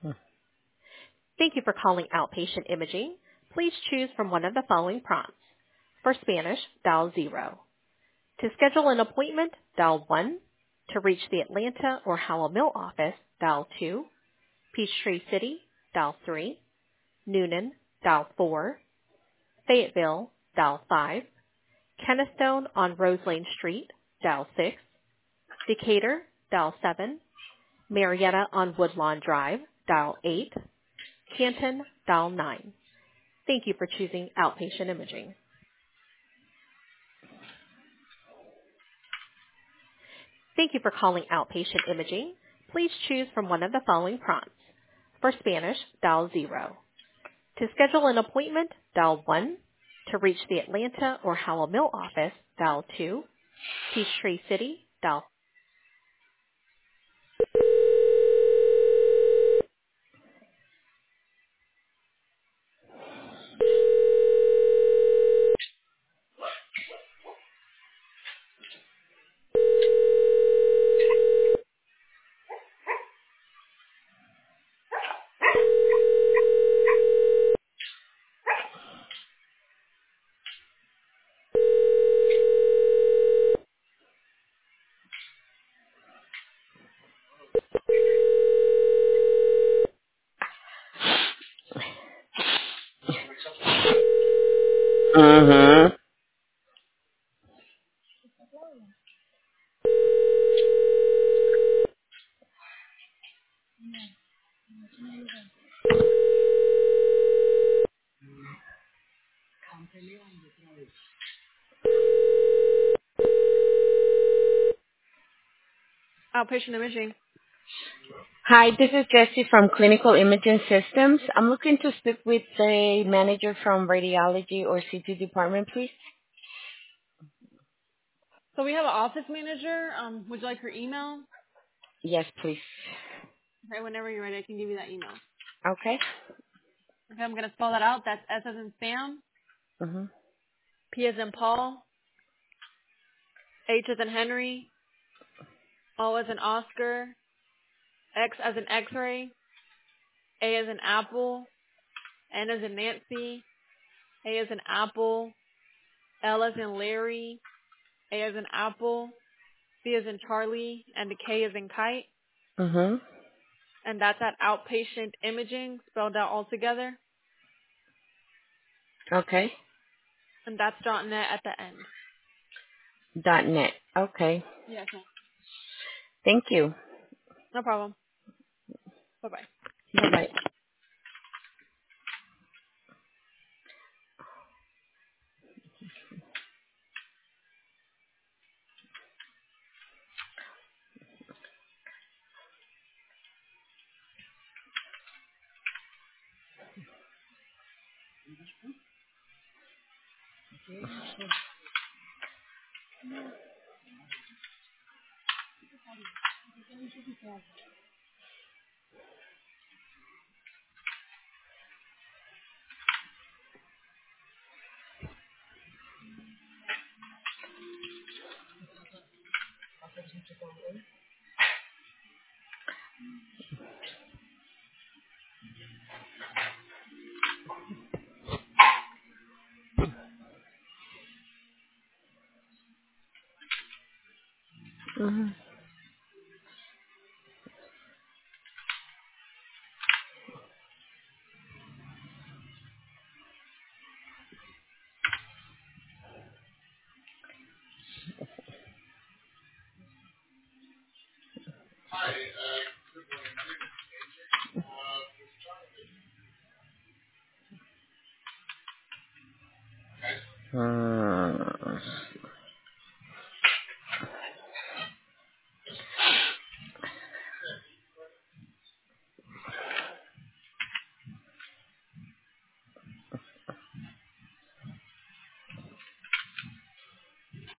Thank you for calling Outpatient Imaging. Please choose from one of the following prompts. For Spanish, dial 0. To schedule an appointment, dial 1. To reach the Atlanta or Howell Mill office, dial 2. Peachtree City, dial 3. Noonan, dial 4. Fayetteville, dial 5. Kennestone on Rose Lane Street, dial 6. Decatur, dial 7. Marietta on Woodlawn Drive, dial 8. Canton, dial 9. Thank you for choosing Outpatient Imaging. Thank you for calling Outpatient Imaging. Please choose from one of the following prompts. For Spanish, dial 0. To schedule an appointment, dial 1. To reach the Atlanta or Howell Mill office, dial 2. Peachtree City, dial. Mm-hmm. Outpatient Imaging. Hi, this is Jessie from Clinical Imaging Systems. I'm looking to speak with the manager from radiology or CT department, please. So we have an office manager. Would you like her email? Yes, please. Okay, whenever you're ready, I can give you that email. Okay. Okay, I'm going to spell that out. That's S as in Sam, Mm-hmm. P as in Paul, H as in Henry, O as in Oscar, X as in X-ray, A as in Apple, N as in Nancy, A as in Apple, L as in Larry, A as in Apple, C as in Charlie, and the K as in Kite. Mm-hmm. And that's at Outpatient Imaging, spelled out all together. Okay. And that's .net at the end. .net. Okay. Yes, ma'am. Thank you. No problem. Bye-bye. Bye-bye. Mm-hmm.